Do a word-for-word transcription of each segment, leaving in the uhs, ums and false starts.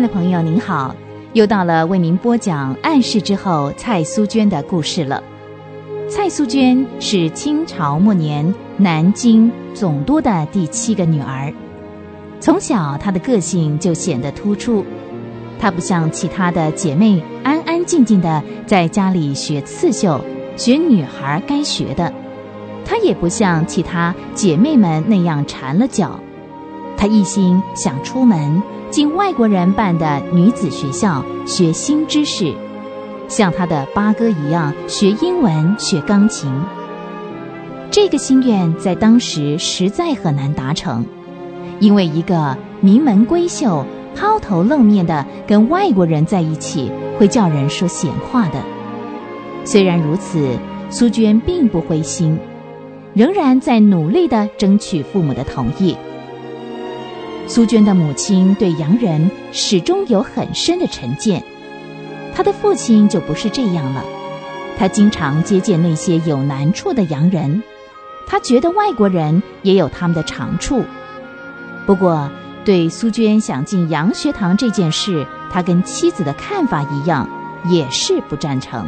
的朋友您好，又到了为您播讲暗示之后蔡苏娟的故事了。蔡苏娟是清朝末年南京总督的第七个女儿，从小她的个性就显得突出。她不像其他的姐妹安安静静的在家里学刺绣，学女孩该学的，她也不像其他姐妹们那样缠了脚。她一心想出门进外国人办的女子学校学新知识，像她的八哥一样学英文学钢琴。这个心愿在当时实在很难达成，因为一个名门闺秀抛头露面的跟外国人在一起会叫人说闲话的。虽然如此，苏娟并不灰心，仍然在努力地争取父母的同意。苏娟的母亲对洋人始终有很深的成见，她的父亲就不是这样了。他经常接见那些有难处的洋人，他觉得外国人也有他们的长处。不过对苏娟想进洋学堂这件事，他跟妻子的看法一样，也是不赞成。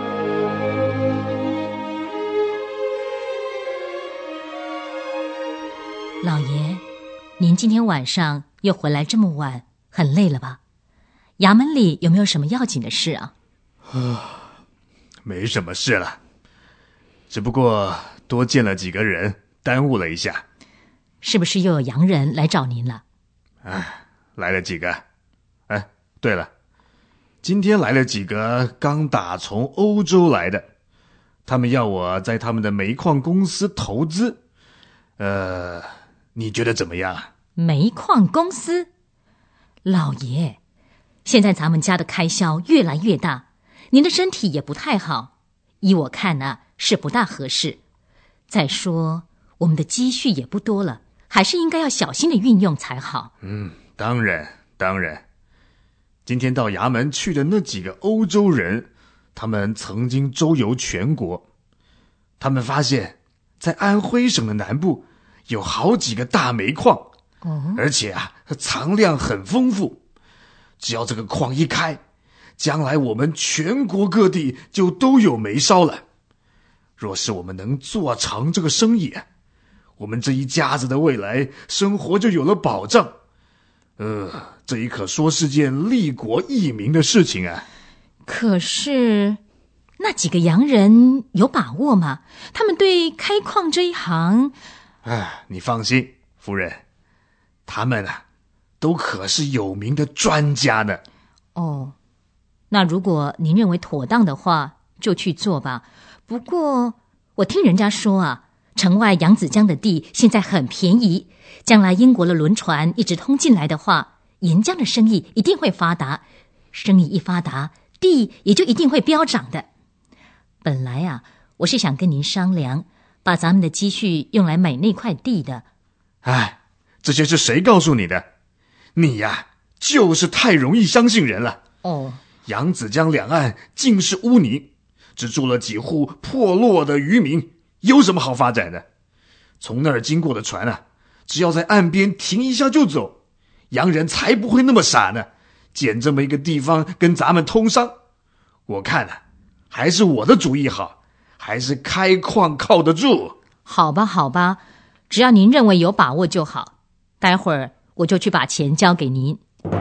老爷，您今天晚上又回来这么晚，很累了吧？衙门里有没有什么要紧的事啊？ 啊，没什么事了，只不过多见了几个人，耽误了一下。 是不是又有洋人来找您了？ 哎，来了几个。哎，对了，今天来了几个刚打从欧洲来的，他们要我在他们的煤矿公司投资。呃，你觉得怎么样？ 煤矿公司？老爷，现在咱们家的开销越来越大，您的身体也不太好，依我看呢、啊，是不大合适。再说我们的积蓄也不多了，还是应该要小心的运用才好。 嗯，当然当然。今天到衙门去的那几个欧洲人，他们曾经周游全国，他们发现在安徽省的南部有好几个大煤矿，哦，而且啊藏量很丰富。只要这个矿一开，将来我们全国各地就都有煤烧了。若是我们能做成这个生意，我们这一家子的未来生活就有了保障。呃，这也可说是件利国益民的事情啊。 可是那几个洋人有把握吗？他们对开矿这一行…… 哎，你放心，夫人，他们啊都可是有名的专家呢。 哦，那如果您认为妥当的话，就去做吧。不过我听人家说啊，城外扬子江的地现在很便宜，将来英国的轮船一直通进来的话，沿江的生意一定会发达，生意一发达，地也就一定会飙涨的。本来啊，我是想跟您商量，把咱们的积蓄用来买那块地的。 哎，这些是谁告诉你的？你呀，就是太容易相信人了。 哦， 扬子江两岸尽是污泥，只住了几户破落的渔民，有什么好发展的？从那儿经过的船啊，只要在岸边停一下就走，洋人才不会那么傻呢，捡这么一个地方跟咱们通商。我看啊，还是我的主意好，还是开矿靠得住。 好吧好吧，只要您认为有把握就好，待会儿我就去把钱交给您。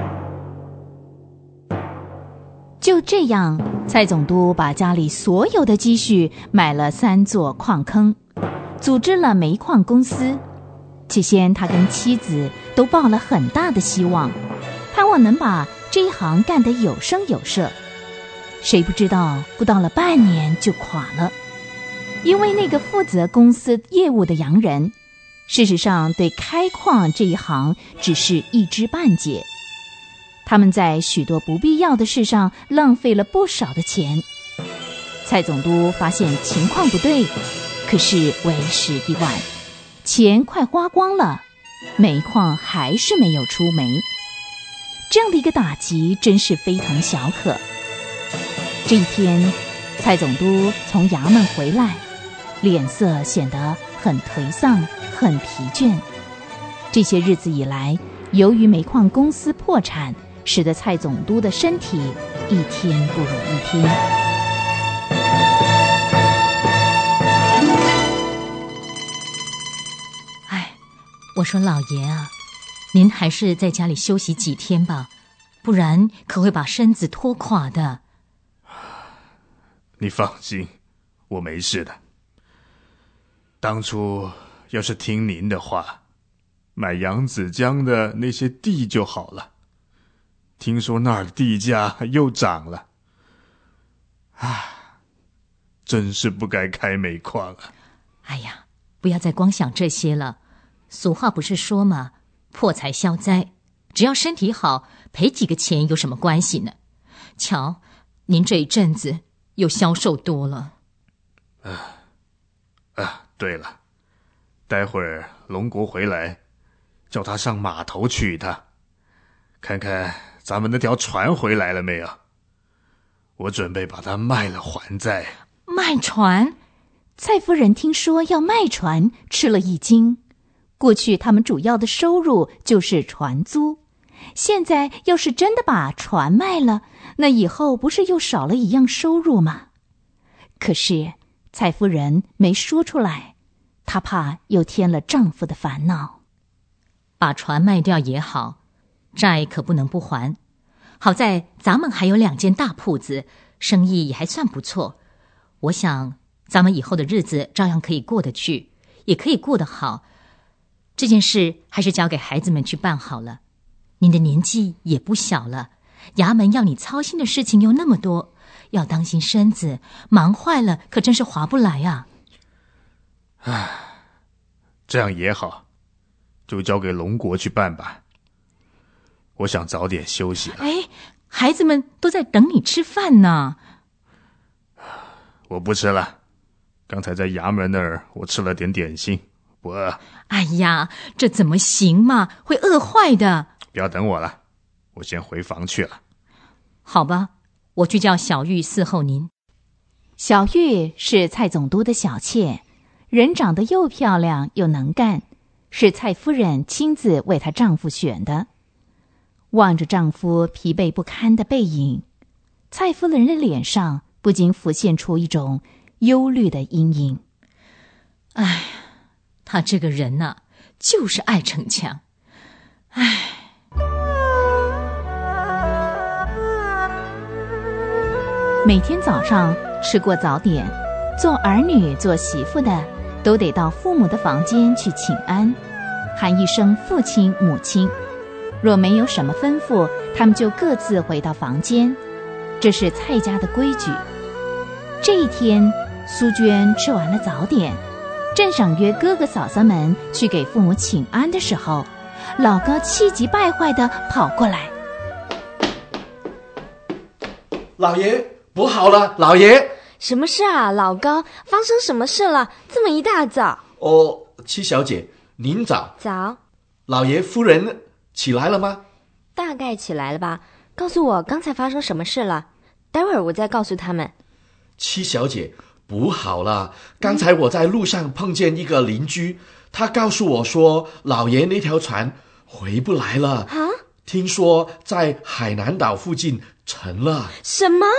就这样，蔡总督把家里所有的积蓄买了三座矿坑，组织了煤矿公司。起先他跟妻子都抱了很大的希望，盼望能把这一行干得有声有色。谁不知道不到了半年就垮了，因为那个负责公司业务的洋人，事实上对开矿这一行只是一知半解。他们在许多不必要的事上浪费了不少的钱。蔡总督发现情况不对，可是为时已晚，钱快花光了，煤矿还是没有出煤。这样的一个打击真是非同小可。这一天，蔡总督从衙门回来，脸色显得很颓丧，很疲倦。这些日子以来，由于煤矿公司破产， 使得蔡总督的身体一天不如一天。 哎，我说老爷啊，您还是在家里休息几天吧，不然可会把身子拖垮的。 你放心，我没事的。当初要是听您的话，买扬子江的那些地就好了。听说那儿的地价又涨了，唉，真是不该开煤矿啊。 哎呀，不要再光想这些了。俗话不是说吗？破财消灾，只要身体好，赔几个钱有什么关系呢？瞧，您这一阵子又消瘦多了。 啊啊，对了，待会儿龙国回来，叫他上码头取他，看看咱们那条船回来了没有。我准备把它卖了还债。 卖船？ 蔡夫人听说要卖船，吃了一惊。过去他们主要的收入就是船租，现在要是真的把船卖了，那以后不是又少了一样收入吗？可是蔡夫人没说出来，她怕又添了丈夫的烦恼。 把船卖掉也好，债可不能不还。好在咱们还有两间大铺子，生意也还算不错。我想咱们以后的日子照样可以过得去，也可以过得好。这件事还是交给孩子们去办好了。您的年纪也不小了，衙门要你操心的事情又那么多，要当心身子，忙坏了可真是划不来啊。 唉，这样也好，就交给龙国去办吧。我想早点休息了。 哎，孩子们都在等你吃饭呢。 我不吃了，刚才在衙门那儿我吃了点点心，不饿。 哎呀，这怎么行嘛，会饿坏的。 不要等我了，我先回房去了。 好吧，我去叫小玉伺候您。 小玉是蔡总督的小妾，人长得又漂亮又能干，是蔡夫人亲自为她丈夫选的。望着丈夫疲惫不堪的背影，蔡夫人的脸上不禁浮现出一种忧虑的阴影。 哎，他这个人啊，就是爱逞强。哎。 每天早上吃过早点，做儿女做媳妇的都得到父母的房间去请安，喊一声父亲母亲。若没有什么吩咐，他们就各自回到房间，这是蔡家的规矩。这一天，苏娟吃完了早点，正想约哥哥嫂嫂们去给父母请安的时候，老高气急败坏地跑过来。 老爷，不好了，老爷！ 什么事啊，老高？发生什么事了？这么一大早？ 哦，七小姐，您早。 早。 老爷夫人起来了吗？ 大概起来了吧。告诉我刚才发生什么事了，待会儿我再告诉他们。 七小姐，不好了，刚才我在路上碰见一个邻居，他告诉我说老爷那条船回不来了啊，听说在海南岛附近沉了。 什么？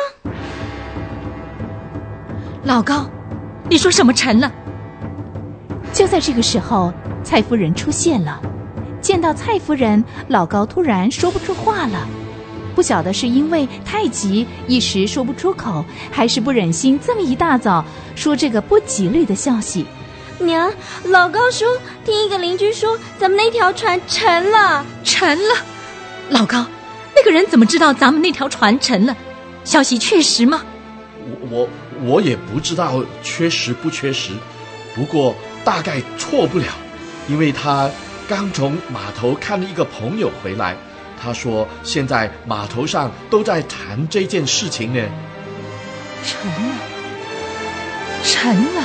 老高，你说什么沉了？ 就在这个时候，蔡夫人出现了。见到蔡夫人，老高突然说不出话了，不晓得是因为太急一时说不出口，还是不忍心这么一大早说这个不吉利的消息。 娘，老高说听一个邻居说咱们那条船沉了。 沉了？老高，那个人怎么知道咱们那条船沉了？消息确实吗？ 我我我也不知道确实不确实，不过大概错不了，因为他刚从码头看一个朋友回来，他说现在码头上都在谈这件事情呢。 沉了，沉了。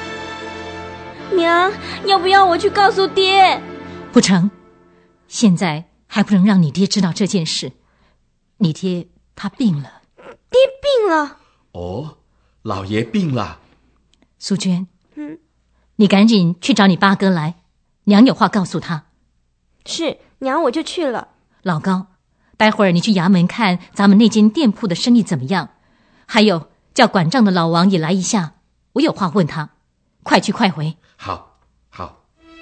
娘，要不要我去告诉爹？ 不成，现在还不能让你爹知道这件事。你爹他病了。 爹病了？ 哦，老爷病了。 苏娟， 嗯， 你赶紧去找你八哥来，娘有话告诉他。 是，娘，我就去了。 老高， 待会儿你去衙门看咱们那间店铺的生意怎么样，还有叫管账的老王也来一下，我有话问他。快去快回。 好，好。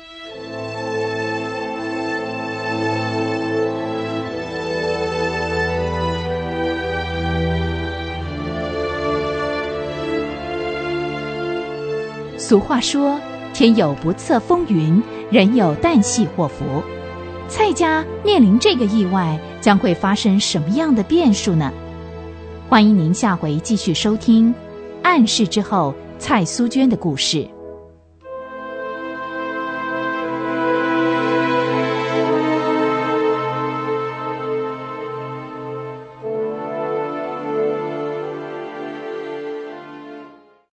俗话说，天有不测风云，人有旦夕祸福。蔡家面临这个意外，将会发生什么样的变数呢？欢迎您下回继续收听《暗示之后》蔡苏娟的故事。